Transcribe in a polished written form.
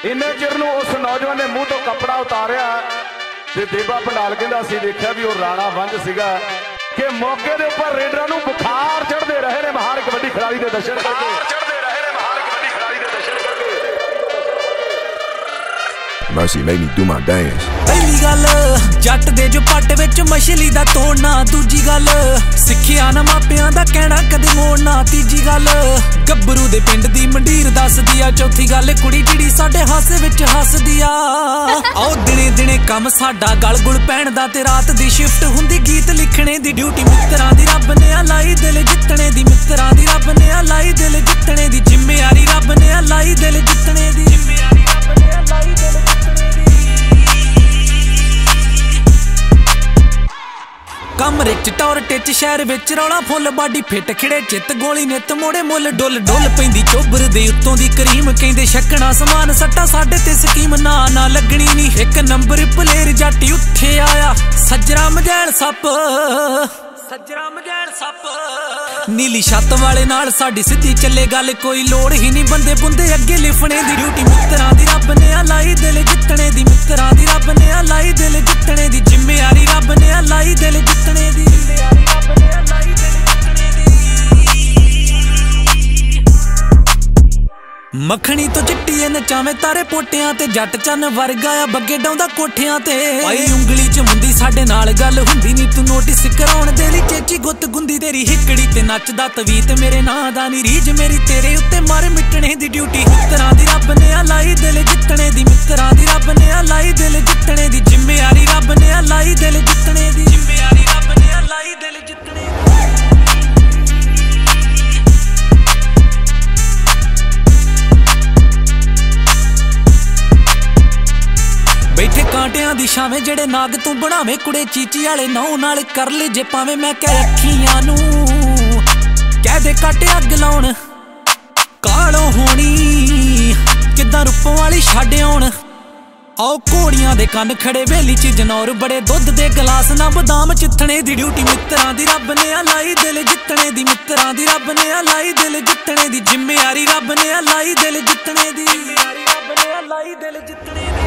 इन्ने चिर नूं उस नौजवान ने मूँह तो कपड़ा उतारिया ते देवा भंडाल कहंदा असीं देखिया भी वो राणा वंज सीगा कि मौके दे उपर रेडरां नूं बुखार चढ़दे रहे ने महार कबड्डी खिलाड़ी दे दर्शन करके Mercy made me do my dance. पहली गल जट दे जो पट विच मछली दा तोड़ना, दूजी गल सिक्खिया ना मापियां दा कहना कदे मोड़ना, तीजी गल गब्बरू दे पिंड दी मंडीर दसदी आ, चौथी गल कुड़ी जिहड़ी साडे हासे विच हसदी आ। आओ दिने दिने कम साडा गल गुल पैण दा ते रात दी शिफ्ट हुंदी गीत लिखणे दी ड्यूटी, मित्तरां दी रब ने लाई दिल जितने दी, मित्तरां दी रब ने लाई दिल जितने दी, जिम्मेवारी रब ने लाई दिल जितने दी, जिम्मेवारी रब ने लाई दिल कमरे च टौर टिच शहर विच रौला फुल बाडी फिट खिड़े चित गोली नित मोड़े मुल डुल डुल पैंदी चोबर दे उत्तों दी करीम कहंदे छकना समान सट्टा साडे ते स्कीम ना ना लगनी नी, एक नंबर प्लेयर जाटी उठे आया सजरा मजैल सप, सजरा मजैल सप, नीली छत वाले नाल साडी सिद्धी चले गल कोई लोड़ ही नहीं बंदे बुंदे अगे लिफने दी ड्यूटी, मित्तरां दी रब ने लाई दिल जितने दी, मित्तरां दी रब ने लाई दिल जितने दी, जिम्मेवारी रब ने लाई दिल जितने दी, जिम्मेवारी रब ने लाई दिल जितने दी। मखनी तो चिट्टी नचावें तारे पोटियां ते जट चन वर्गाया बग्गे डाउंदा कोठियां ते, आई उंगली च मुंदी साडे नाल गल हुंदी नी, तू नोटिस कराउण दे लई चेची गुੱਤ गुंदी तेरी हिकड़ी ते नचदा तवीत मेरे नां दा नी, रीज मेरी तेरे उत्ते मार मिटणे दी ड्यूटी, मित्तरां दी रब ने लाई दिल जितने दी, मित्तरां दी रब ने लाई दिल जितने दी, जिम्मेवारी रब ने लाई दिल जितने दी, जिम्मेवारी रब ने लाई दिल जितने दी। बैठे कांटियां दी छावें जेड़े नाग तू बनावे, कुड़े चीची वाले नौ नाल कर ले जे पावे, मैं कह अखियां नू कह दे कट अग लाउण कालो होनी किदां रूपों वाली छड्ड आउण, आओ घोड़ियां दे कन खड़े वेली च जनौर बड़े दुध दे गलास ना बदाम चित्थणे दी ड्यूटी, मित्तरां दी रब ने लाई दिल जितने दी, मित्तरां दी रब ने लाई दिल जितने दी, जिम्मेवारी रब ने लाई दिल जितने दी, जिम्मेवारी रब ने लाई दिल जितने दी।